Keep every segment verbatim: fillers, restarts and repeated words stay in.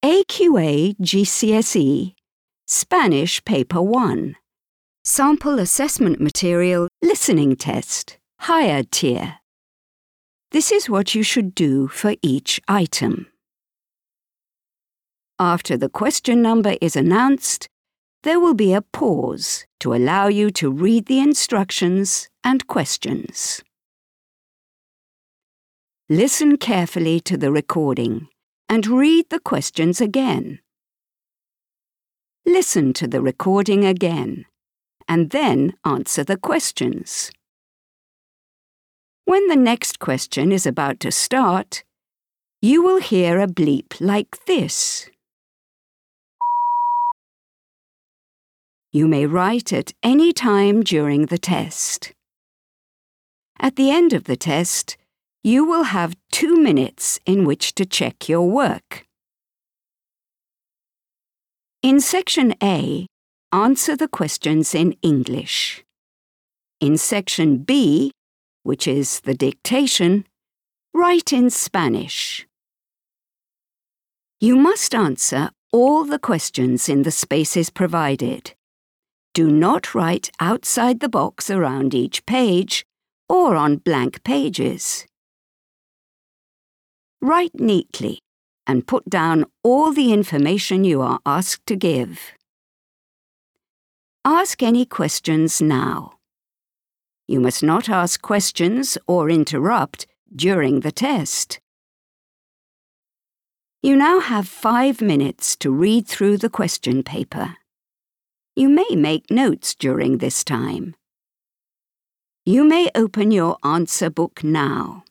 A Q A G C S E, Spanish Paper one. Sample Assessment Material Listening Test, Higher Tier. This is what you should do for each item. After the question number is announced, there will be a pause to allow you to read the instructions and questions. Listen carefully to the recording and read the questions again. Listen to the recording again and then answer the questions. When the next question is about to start, you will hear a bleep like this. You may write at any time during the test. At the end of the test, you will have two minutes in which to check your work. In Section A, answer the questions in English. In Section B, which is the dictation, write in Spanish. You must answer all the questions in the spaces provided. Do not write outside the box around each page or on blank pages. Write neatly and put down all the information you are asked to give. Ask any questions now. You must not ask questions or interrupt during the test. You now have five minutes to read through the question paper. You may make notes during this time. You may open your answer book now.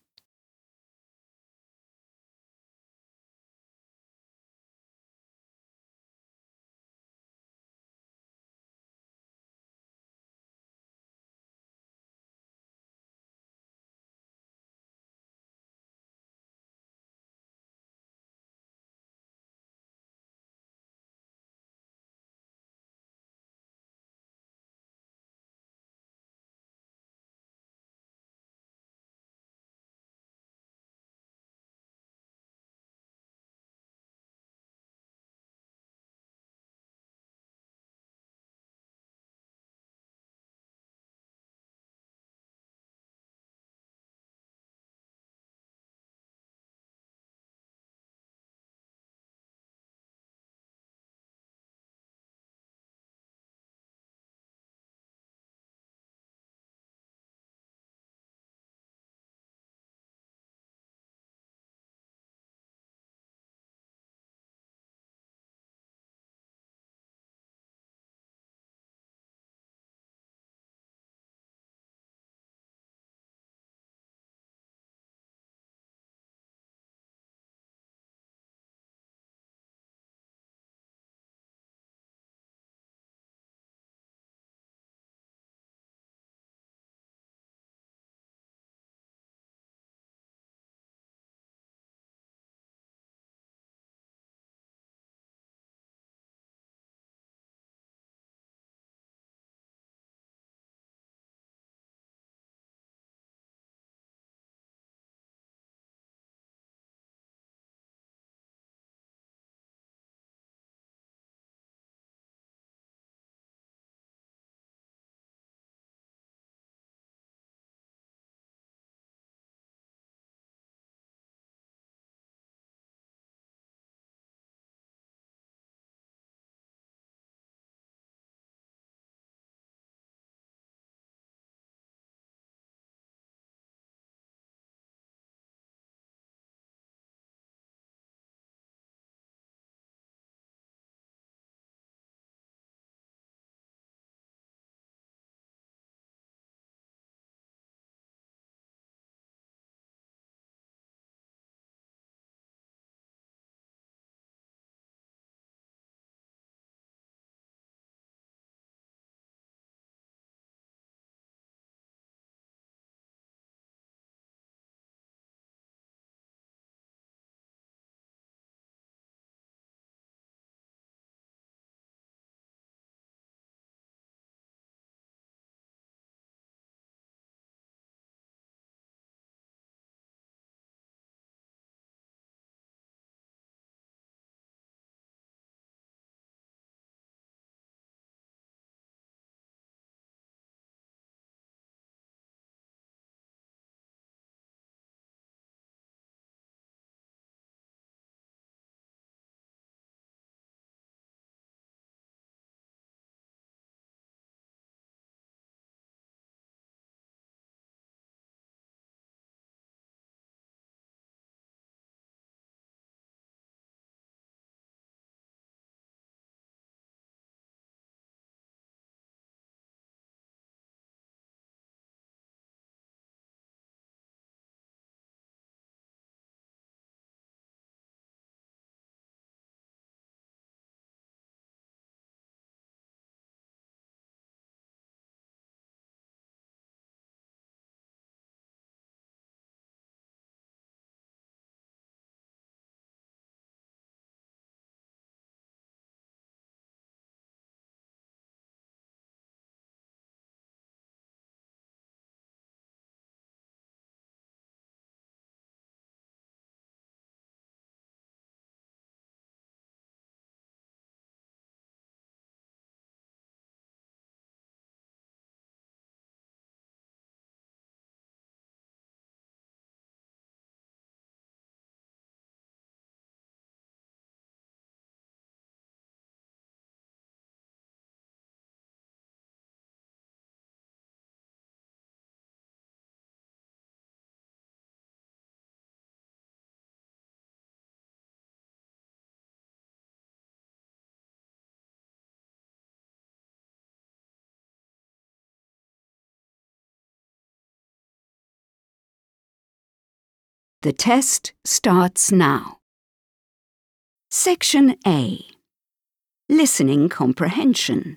The test starts now. Section A. Listening Comprehension.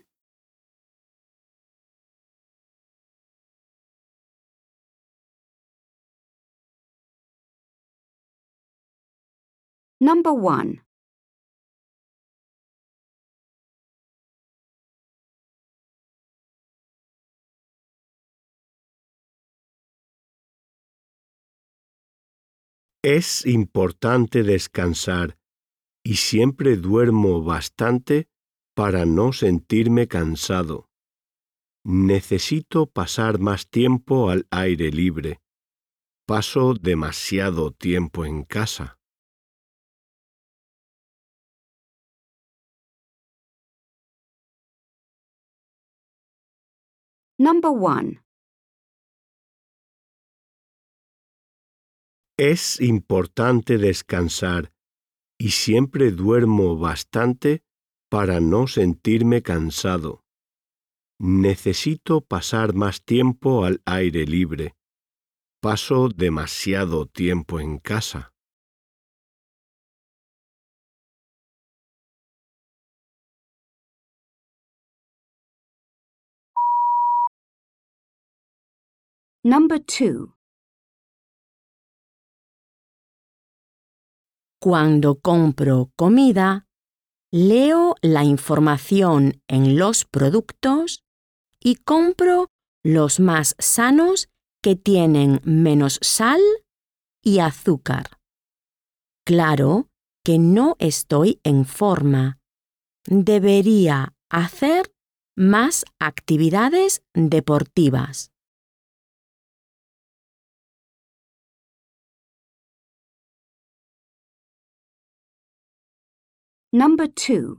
Number one. Es importante descansar y siempre duermo bastante para no sentirme cansado. Necesito pasar más tiempo al aire libre. Paso demasiado tiempo en casa. Number one. Es importante descansar y siempre duermo bastante para no sentirme cansado. Necesito pasar más tiempo al aire libre. Paso demasiado tiempo en casa. Number two. Cuando compro comida, leo la información en los productos y compro los más sanos que tienen menos sal y azúcar. Claro que no estoy en forma. Debería hacer más actividades deportivas. Number two.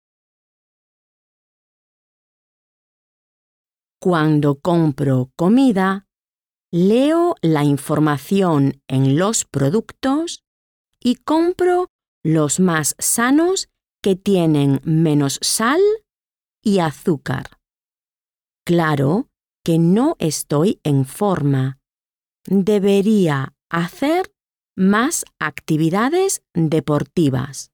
Cuando compro comida, leo la información en los productos y compro los más sanos que tienen menos sal y azúcar. Claro que no estoy en forma. Debería hacer más actividades deportivas.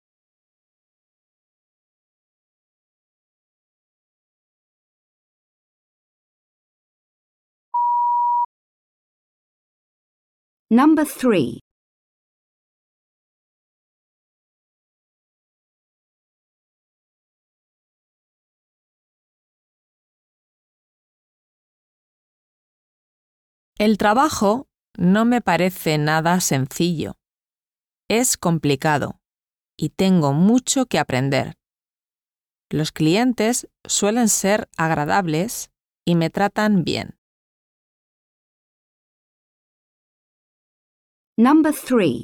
Number three. El trabajo no me parece nada sencillo. Es complicado y tengo mucho que aprender. Los clientes suelen ser agradables y me tratan bien. Number three.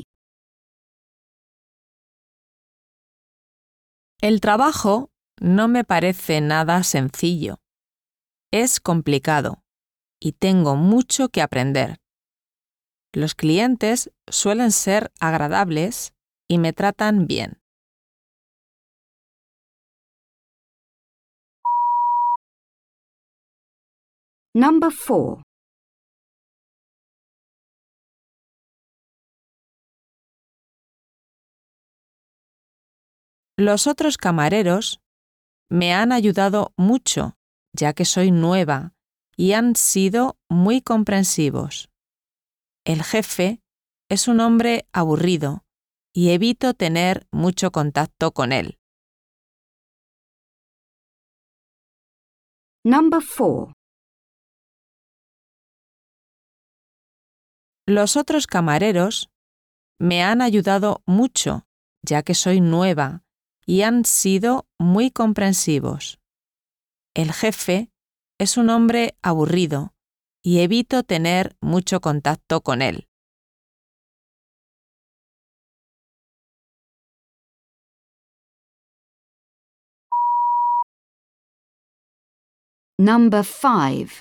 El trabajo no me parece nada sencillo. Es complicado y tengo mucho que aprender. Los clientes suelen ser agradables y me tratan bien. Number four. Los otros camareros me han ayudado mucho, ya que soy nueva, y han sido muy comprensivos. El jefe es un hombre aburrido y evito tener mucho contacto con él. Number four. Los otros camareros me han ayudado mucho, ya que soy nueva, y han sido muy comprensivos. El jefe es un hombre aburrido y evito tener mucho contacto con él. Number five.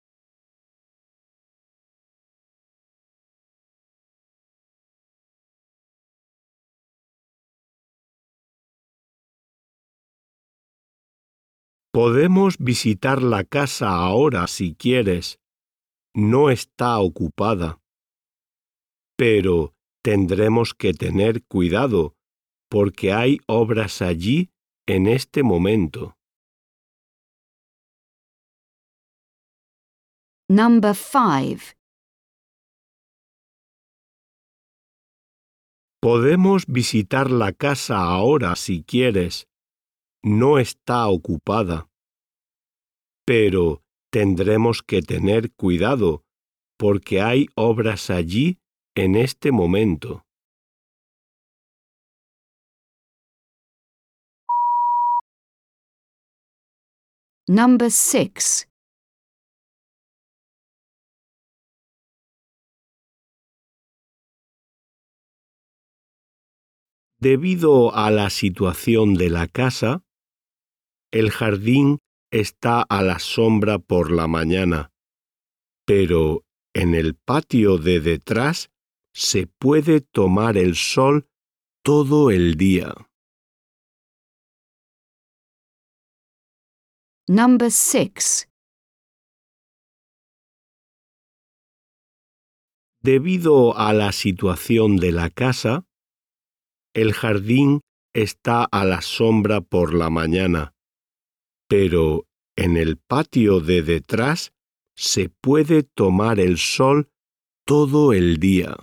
Podemos visitar la casa ahora si quieres. No está ocupada. pero tendremos que tener cuidado porque hay obras allí en este momento. Number five. Podemos visitar la casa ahora si quieres. No está ocupada. Pero tendremos que tener cuidado porque hay obras allí en este momento. Number six. Debido a la situación de la casa, el jardín está a la sombra por la mañana, pero en el patio de detrás se puede tomar el sol todo el día. Number six. Debido a la situación de la casa, el jardín está a la sombra por la mañana, pero en el patio de detrás se puede tomar el sol todo el día.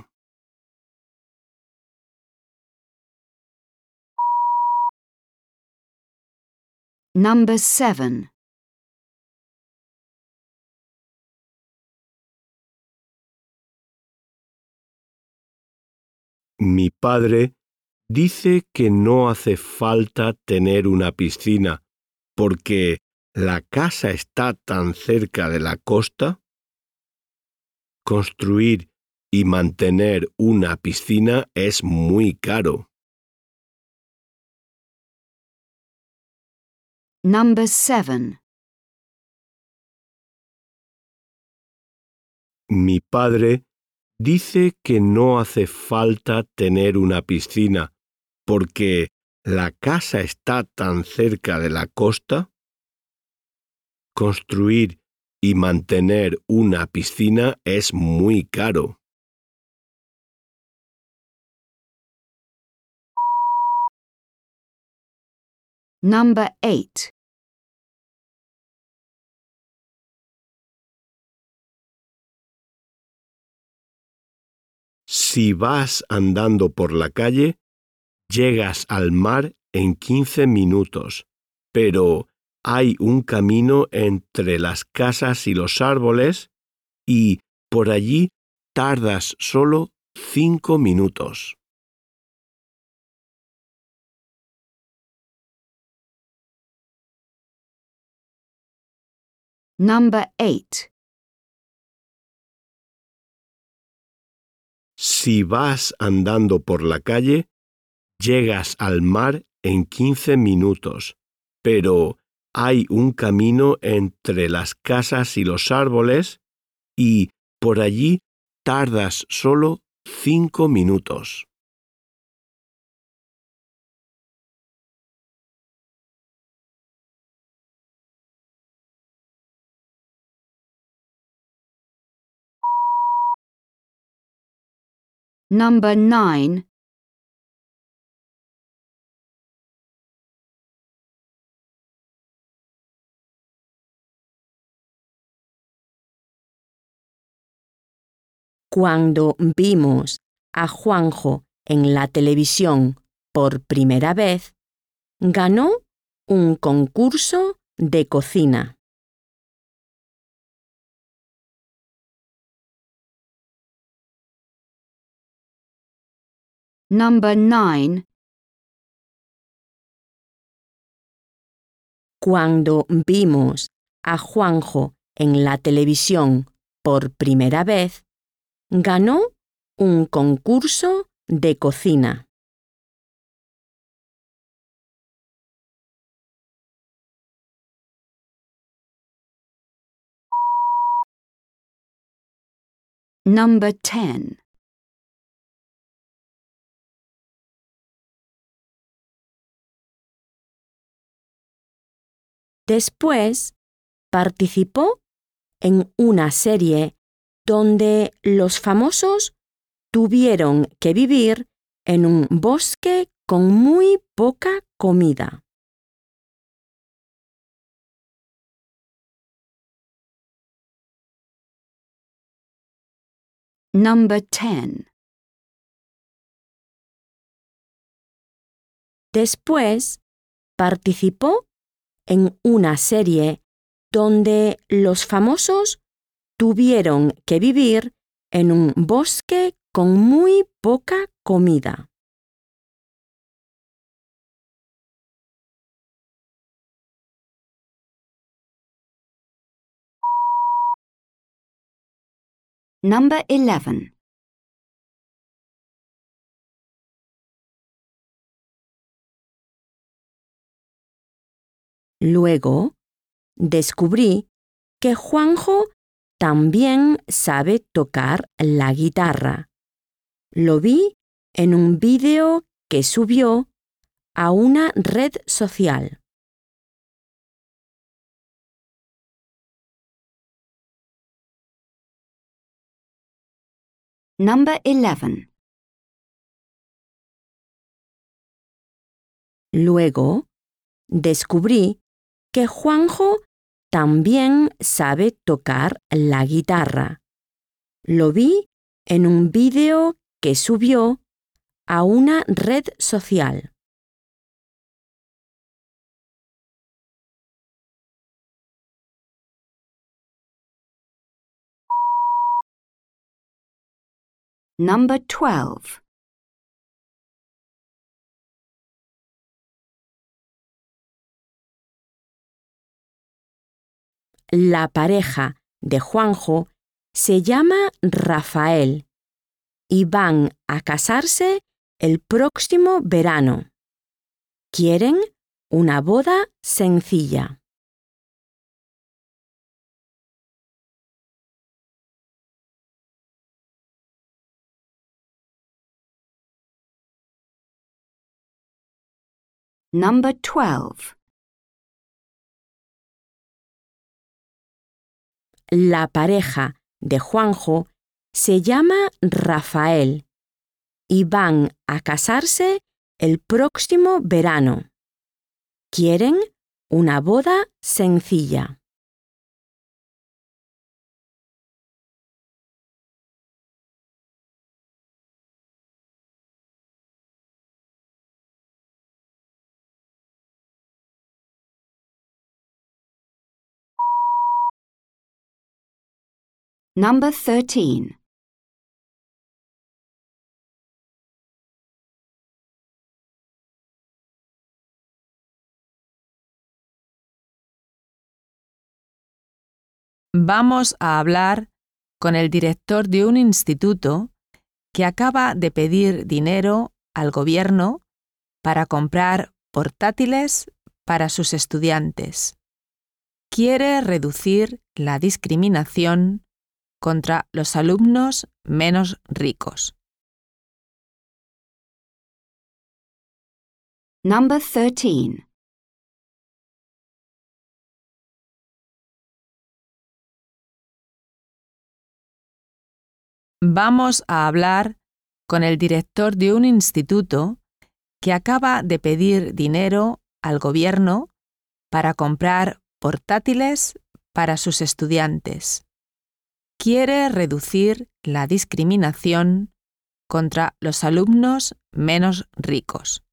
Number seven. Mi padre dice que no hace falta tener una piscina porque la casa está tan cerca de la costa. Construir y mantener una piscina es muy caro. Number seven. Mi padre dice que no hace falta tener una piscina porque la casa está tan cerca de la costa. Construir y mantener una piscina es muy caro. Number eight. Si vas andando por la calle, llegas al mar en quince minutos, pero hay un camino entre las casas y los árboles y por allí tardas solo cinco minutos. Number eight. Si vas andando por la calle, llegas al mar en quince minutos, pero hay un camino entre las casas y los árboles y por allí tardas solo cinco minutos. Number nine. Cuando vimos a Juanjo en la televisión por primera vez, ganó un concurso de cocina. Number nine. Cuando vimos a Juanjo en la televisión por primera vez, ganó un concurso de cocina. Number ten. Después, participó en una serie donde los famosos tuvieron que vivir en un bosque con muy poca comida. Number ten. Después, participó en una serie donde los famosos tuvieron que vivir en un bosque con muy poca comida. Number eleven. Luego, descubrí que Juanjo también sabe tocar la guitarra. Lo vi en un vídeo que subió a una red social. Number eleven. Luego, descubrí que Juanjo también sabe tocar la guitarra. Lo vi en un vídeo que subió a una red social. Number twelve. La pareja de Juanjo se llama Rafael y van a casarse el próximo verano. Quieren una boda sencilla. Number twelve. La pareja de Juanjo se llama Rafael y van a casarse el próximo verano. Quieren una boda sencilla. Number thirteen. Vamos a hablar con el director de un instituto que acaba de pedir dinero al gobierno para comprar portátiles para sus estudiantes. Quiere reducir la discriminación contra los alumnos menos ricos. Number thirteen. Vamos a hablar con el director de un instituto que acaba de pedir dinero al gobierno para comprar portátiles para sus estudiantes. Quiere reducir la discriminación contra los alumnos menos ricos.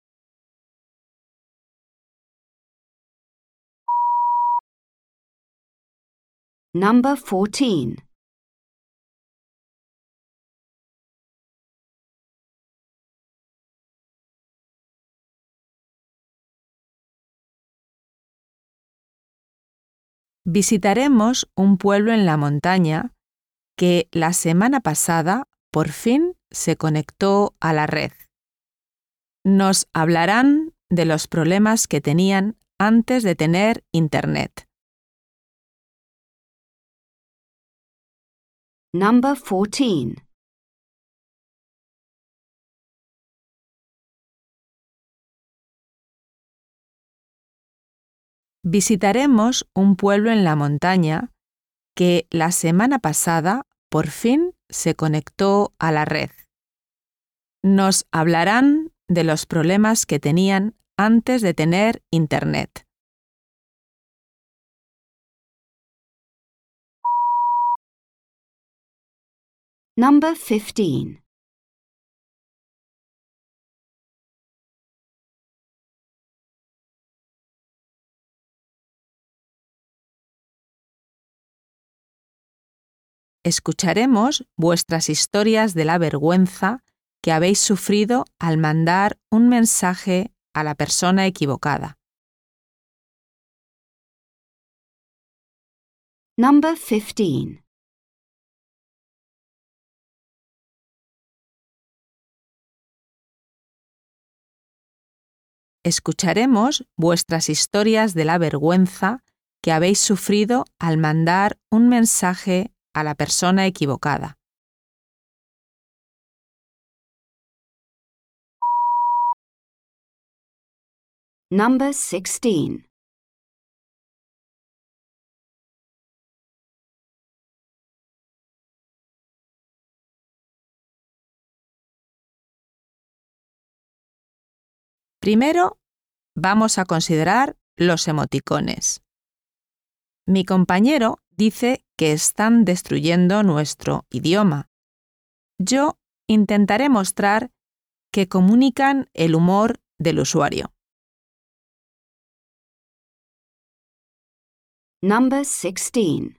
Number fourteen. Visitaremos un pueblo en la montaña que la semana pasada por fin se conectó a la red. Nos hablarán de los problemas que tenían antes de tener Internet. Number fourteen. Visitaremos un pueblo en la montaña que la semana pasada por fin se conectó a la red. Nos hablarán de los problemas que tenían antes de tener Internet. Number fifteen. Escucharemos vuestras historias de la vergüenza que habéis sufrido al mandar un mensaje a la persona equivocada. Number fifteen. Escucharemos vuestras historias de la vergüenza que habéis sufrido al mandar un mensaje a la persona equivocada. Number sixteen. Primero, vamos a considerar los emoticones. Mi compañero dice que están destruyendo nuestro idioma. Yo intentaré mostrar que comunican el humor del usuario. Number sixteen.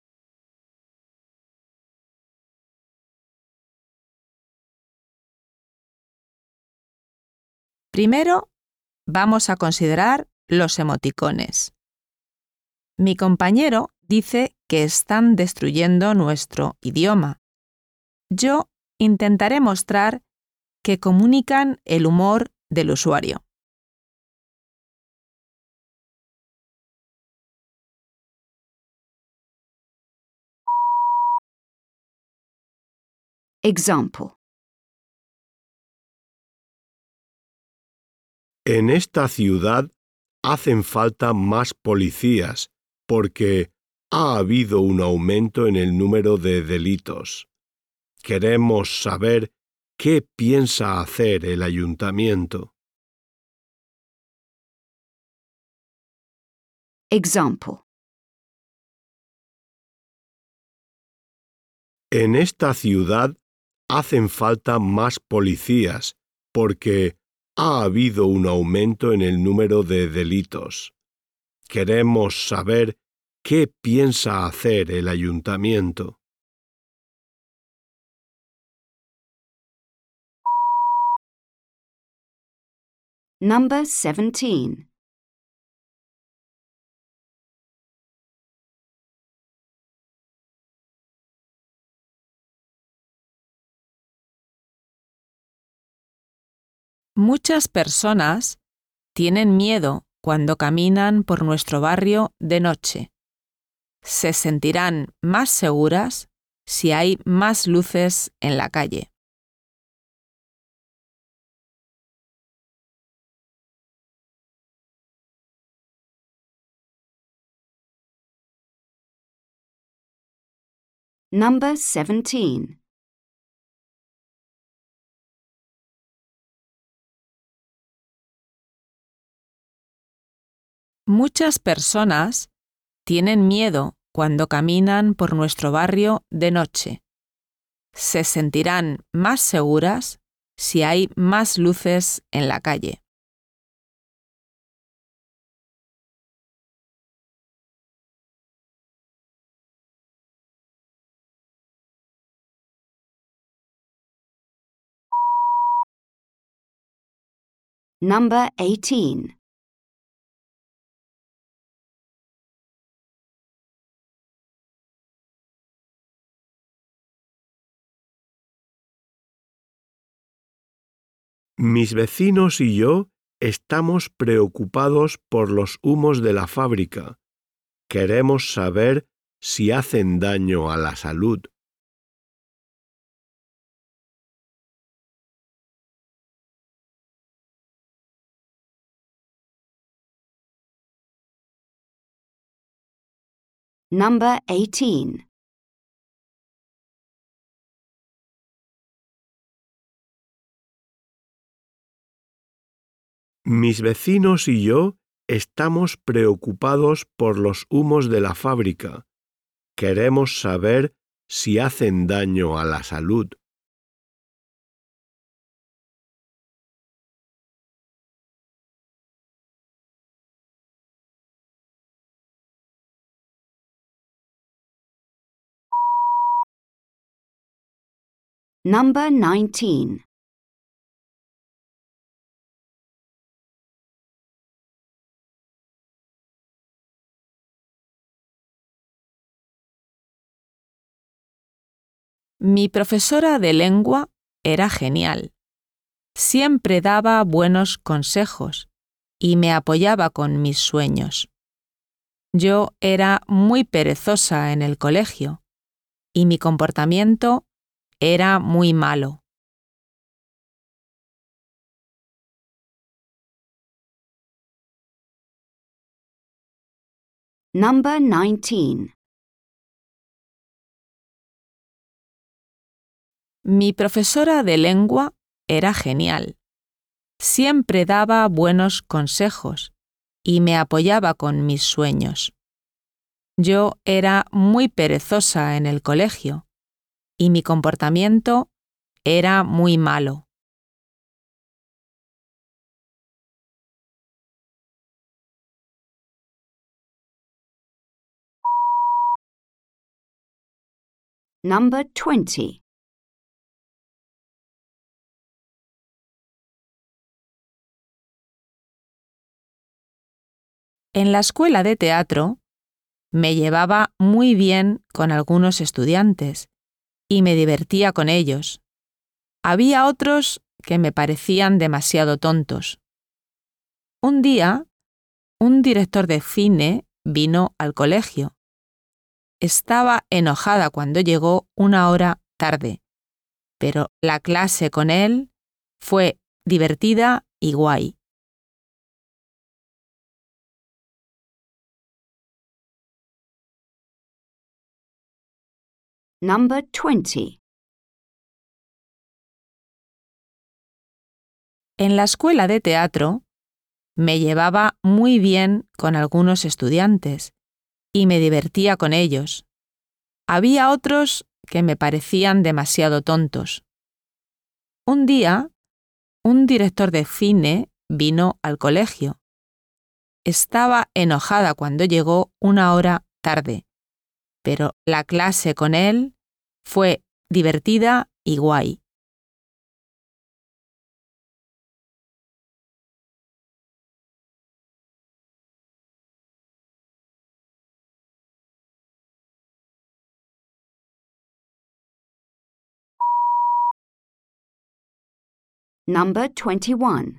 Primero, vamos a considerar los emoticones. Mi compañero dice que están destruyendo nuestro idioma. Yo intentaré mostrar que comunican el humor del usuario. Example. En esta ciudad hacen falta más policías porque ha habido un aumento en el número de delitos. Queremos saber qué piensa hacer el ayuntamiento. Example. En esta ciudad hacen falta más policías porque ha habido un aumento en el número de delitos. Queremos saber qué piensa hacer el ayuntamiento. Number seventeen. Muchas personas tienen miedo cuando caminan por nuestro barrio de noche. Se sentirán más seguras si hay más luces en la calle. Number seventeen. Muchas personas tienen miedo cuando caminan por nuestro barrio de noche. Se sentirán más seguras si hay más luces en la calle. Number eighteen. Mis vecinos y yo estamos preocupados por los humos de la fábrica. Queremos saber si hacen daño a la salud. Number eighteen. Mis vecinos y yo estamos preocupados por los humos de la fábrica. Queremos saber si hacen daño a la salud. Number nineteen. Mi profesora de lengua era genial. Siempre daba buenos consejos y me apoyaba con mis sueños. Yo era muy perezosa en el colegio y mi comportamiento era muy malo. Number nineteen. Mi profesora de lengua era genial. Siempre daba buenos consejos y me apoyaba con mis sueños. Yo era muy perezosa en el colegio y mi comportamiento era muy malo. Number twenty. En la escuela de teatro me llevaba muy bien con algunos estudiantes y me divertía con ellos. Había otros que me parecían demasiado tontos. Un día, un director de cine vino al colegio. Estaba enojada cuando llegó una hora tarde, pero la clase con él fue divertida y guay. Number twenty. En la escuela de teatro me llevaba muy bien con algunos estudiantes y me divertía con ellos. Había otros que me parecían demasiado tontos. Un día, un director de cine vino al colegio. Estaba enojada cuando llegó una hora tarde, pero la clase con él fue divertida y guay. Number twenty-one.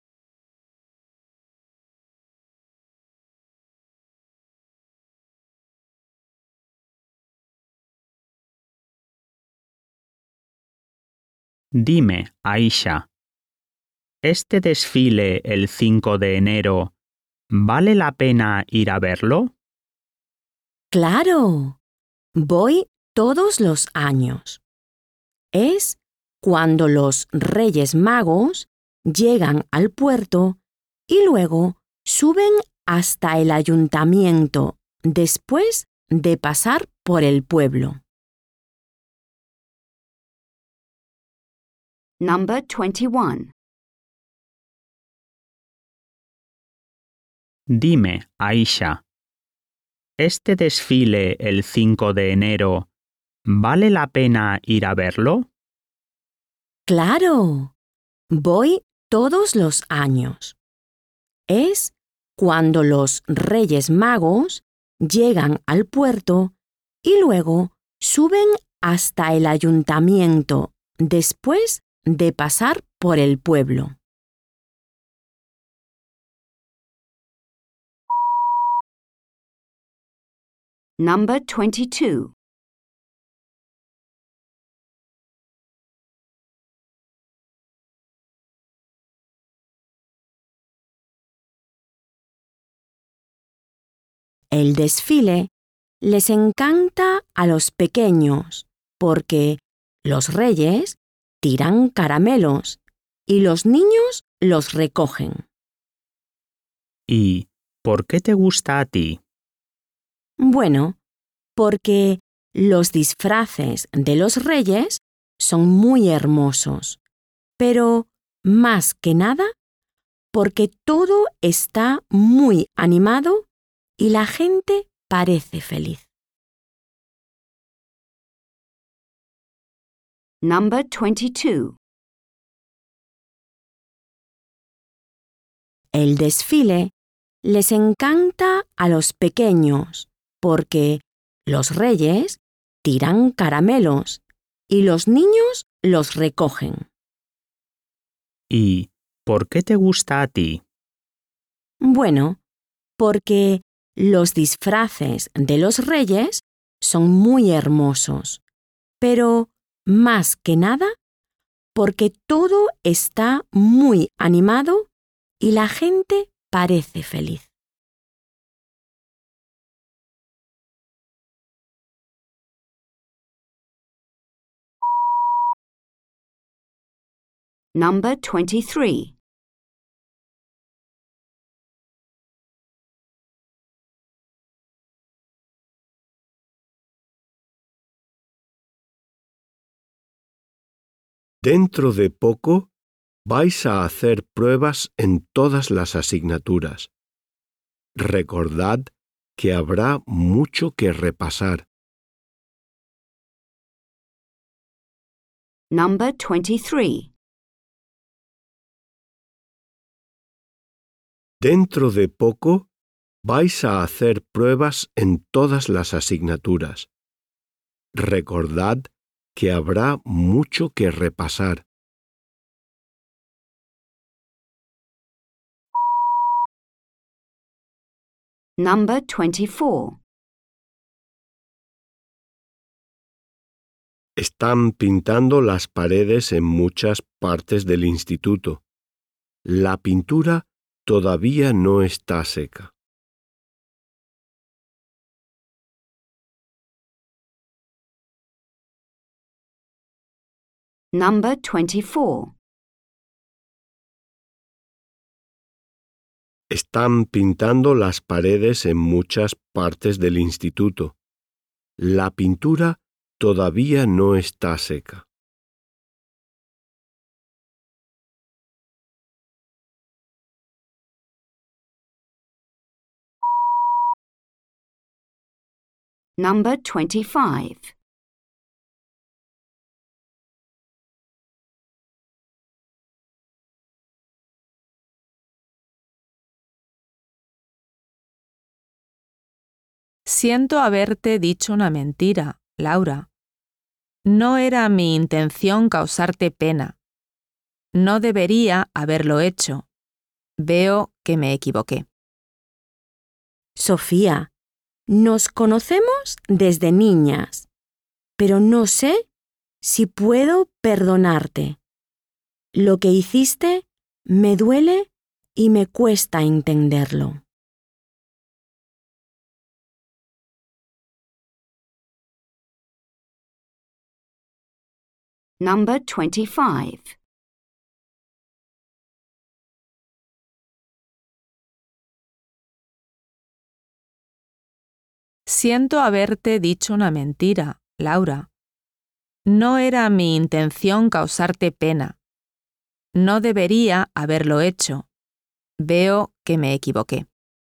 Dime, Aisha, ¿este desfile el cinco de enero vale la pena ir a verlo? Claro, voy todos los años. Es cuando los Reyes Magos llegan al puerto y luego suben hasta el ayuntamiento después de pasar por el pueblo. Number twenty-one. Dime, Aisha, ¿este desfile el cinco de enero vale la pena ir a verlo? Claro, voy todos los años. Es cuando los Reyes Magos llegan al puerto y luego suben hasta el ayuntamiento después de pasar por el pueblo. Number twenty-two. El desfile les encanta a los pequeños porque los reyes tiran caramelos y los niños los recogen. ¿Y por qué te gusta a ti? Bueno, porque los disfraces de los reyes son muy hermosos, pero más que nada porque todo está muy animado y la gente parece feliz. Number twenty-two. El desfile les encanta a los pequeños porque los reyes tiran caramelos y los niños los recogen. ¿Y por qué te gusta a ti? Bueno, porque los disfraces de los reyes son muy hermosos, pero más que nada porque todo está muy animado y la gente parece feliz. Number twenty-three. Dentro de poco vais a hacer pruebas en todas las asignaturas. Recordad que habrá mucho que repasar. Number twenty-three. Dentro de poco vais a hacer pruebas en todas las asignaturas. Recordad que habrá mucho que repasar. Number twenty-four. Están pintando las paredes en muchas partes del instituto. La pintura todavía no está seca. Number twenty-four. Están pintando las paredes en muchas partes del instituto. La pintura todavía no está seca. Number twenty-five. Siento haberte dicho una mentira, Laura. No era mi intención causarte pena. No debería haberlo hecho. Veo que me equivoqué. Sofía, nos conocemos desde niñas, pero no sé si puedo perdonarte. Lo que hiciste me duele y me cuesta entenderlo. Number twenty-five. Siento haberte dicho una mentira, Laura. No era mi intención causarte pena. No debería haberlo hecho. Veo que me equivoqué.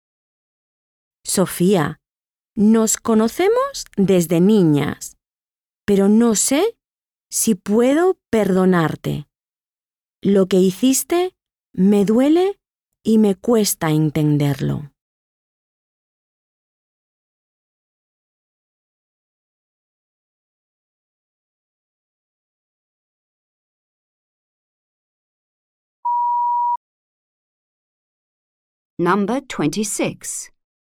Sofía, nos conocemos desde niñas, pero no sé si puedo perdonarte. Lo que hiciste me duele y me cuesta entenderlo. Number twenty-six.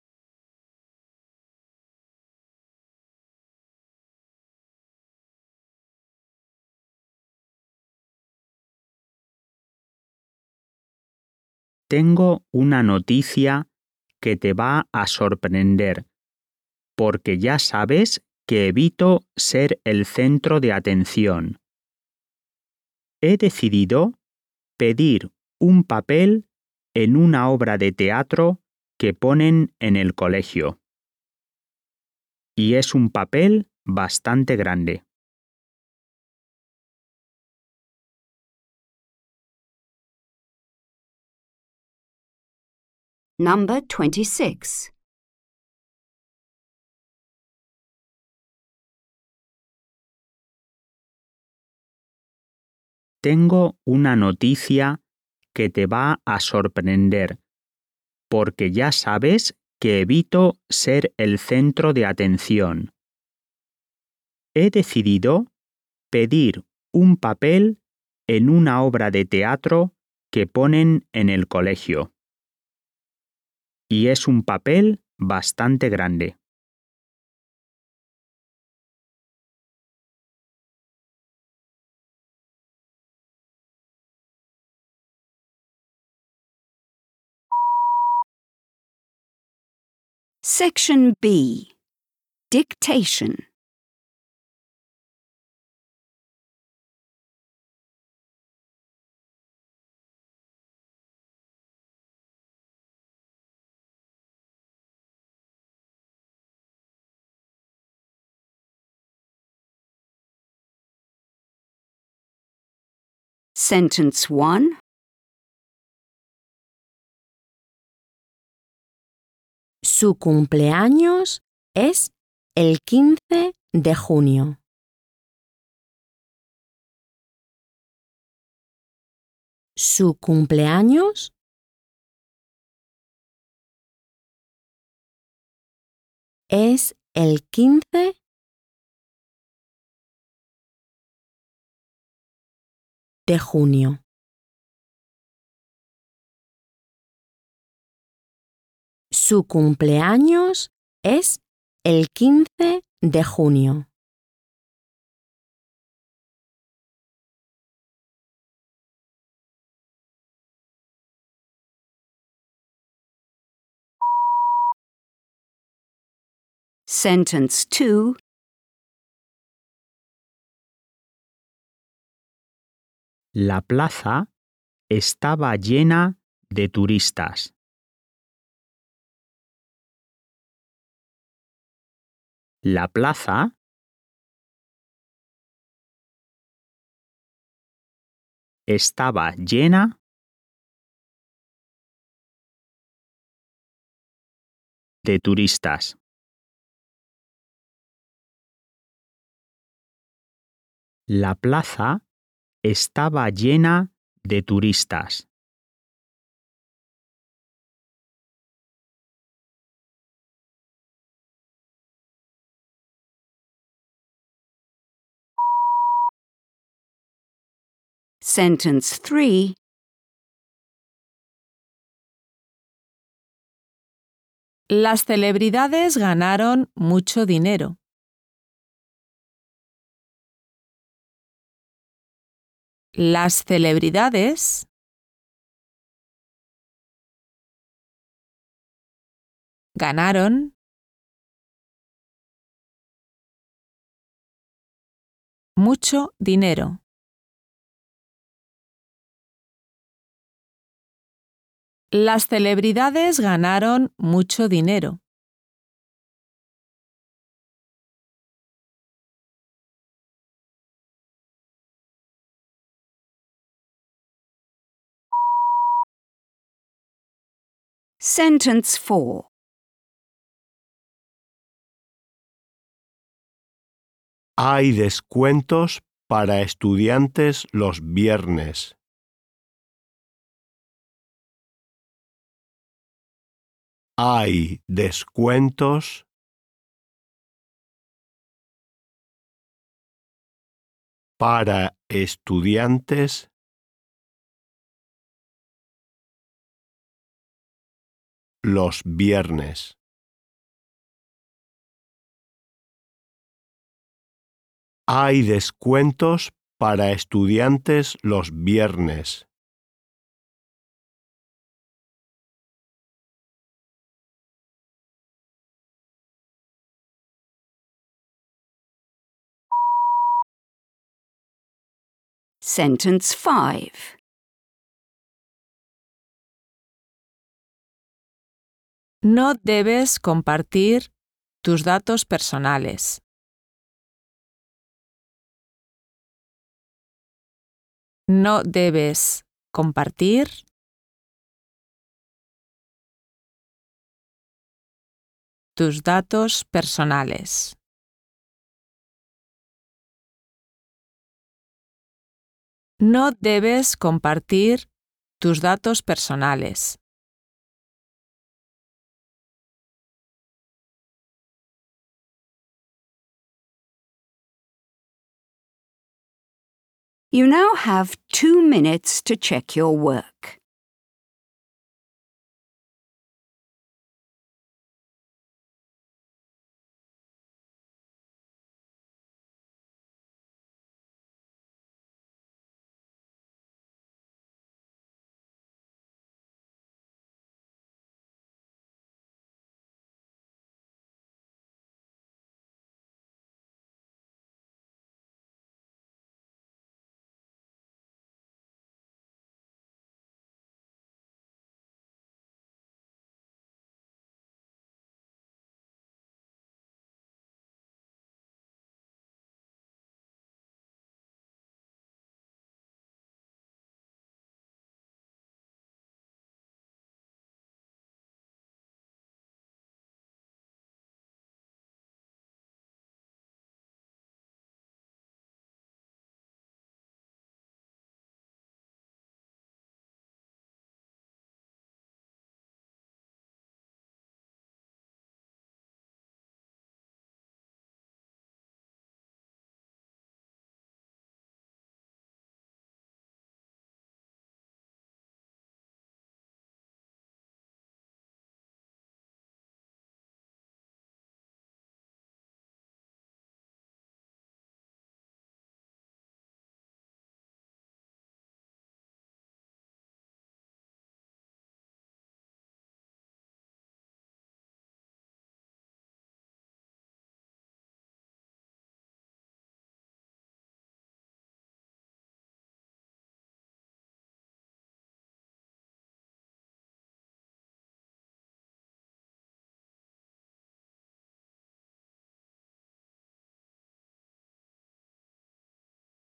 Tengo una noticia que te va a sorprender, porque ya sabes que evito ser el centro de atención. He decidido pedir un papel en una obra de teatro que ponen en el colegio. Y es un papel bastante grande. Number twenty-six. Tengo una noticia que te va a sorprender, porque ya sabes que evito ser el centro de atención. He decidido pedir un papel en una obra de teatro que ponen en el colegio. Y es un papel bastante grande. Section B. Dictation. Sentence one. Su cumpleaños es el quince de junio. Su cumpleaños es el quince de junio. Su cumpleaños es el quince de junio. Sentence two. La plaza estaba llena de turistas. La plaza estaba llena de turistas. La plaza estaba llena de turistas. Sentence three. Las celebridades ganaron mucho dinero. Las celebridades ganaron mucho dinero. Las celebridades ganaron mucho dinero. Sentence four. Hay descuentos para estudiantes los viernes. Hay descuentos para estudiantes los viernes. Hay descuentos para estudiantes los viernes. Sentence five. No debes compartir tus datos personales. No debes compartir tus datos personales. No debes compartir tus datos personales. You now have two minutes to check your work.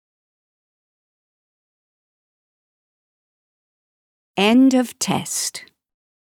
End of test.